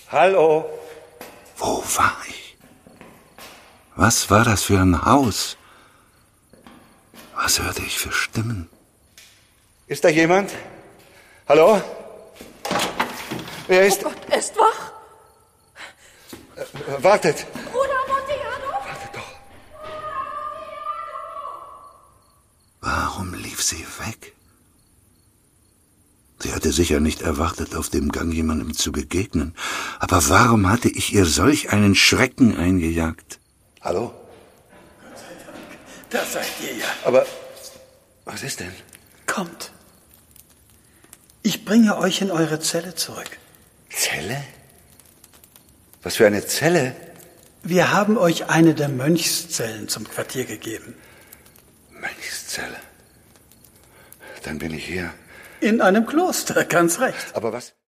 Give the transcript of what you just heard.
Hallo? Wo war ich? Was war das für ein Haus? Was hörte ich für Stimmen? Ist da jemand? Hallo? Wer ist... Oh Gott, er ist wach. Wartet. Bruder Amontillado? Wartet doch. Warum lief sie weg? Sie hatte sicher nicht erwartet, auf dem Gang jemandem zu begegnen. Aber warum hatte ich ihr solch einen Schrecken eingejagt? Hallo? Da seid ihr ja. Aber was ist denn? Kommt. Ich bringe euch in eure Zelle zurück. Zelle? Was für eine Zelle? Wir haben euch eine der Mönchszellen zum Quartier gegeben. Mönchszelle. Dann bin ich hier. In einem Kloster, ganz recht. Aber was?